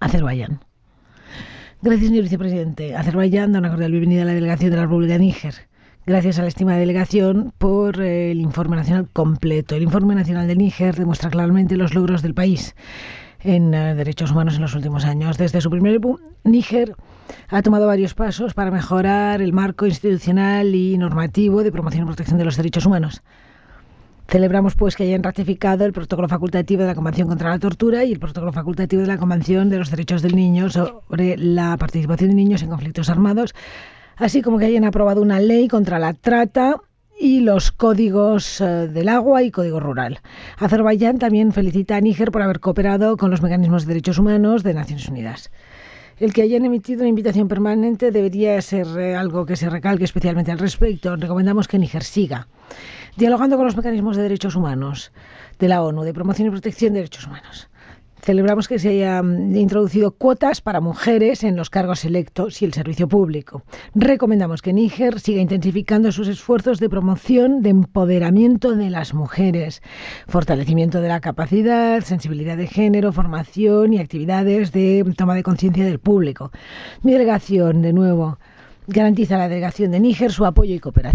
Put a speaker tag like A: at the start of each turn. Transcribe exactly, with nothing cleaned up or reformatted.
A: Azerbaiyán. Gracias, señor vicepresidente. Azerbaiyán da una cordial bienvenida a la delegación de la República de Níger. Gracias a la estimada delegación por eh, el informe nacional completo. El informe nacional de Níger demuestra claramente los logros del país en eh, derechos humanos en los últimos años. Desde su primer boom, Níger ha tomado varios pasos para mejorar el marco institucional y normativo de promoción y protección de los derechos humanos. Celebramos, pues, que hayan ratificado el protocolo facultativo de la Convención contra la Tortura y el protocolo facultativo de la Convención de los Derechos del Niño sobre la participación de niños en conflictos armados, así como que hayan aprobado una ley contra la trata y los códigos eh, del agua y código rural. Azerbaiyán también felicita a Níger por haber cooperado con los mecanismos de derechos humanos de Naciones Unidas. El que hayan emitido una invitación permanente debería ser eh, algo que se recalque especialmente al respecto. Recomendamos que Níger siga dialogando con los mecanismos de derechos humanos de la ONU, de promoción y protección de derechos humanos. Celebramos que se hayan introducido cuotas para mujeres en los cargos electos y el servicio público. Recomendamos que Níger siga intensificando sus esfuerzos de promoción, de empoderamiento de las mujeres, fortalecimiento de la capacidad, sensibilidad de género, formación y actividades de toma de conciencia del público. Mi delegación, de nuevo, garantiza a la delegación de Níger su apoyo y cooperación.